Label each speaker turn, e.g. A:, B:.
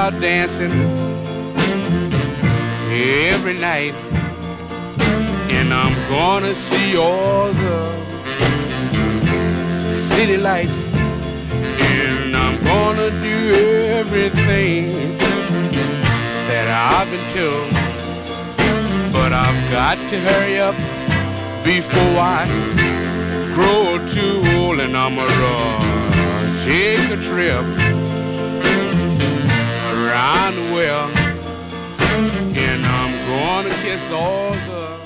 A: out dancing every night, and I'm gonna see all the city lights, and I'm gonna do everything that I've been told. But I've got to hurry up before I grow too old, and I'ma take a trip around the world, and I'm gonna kiss all the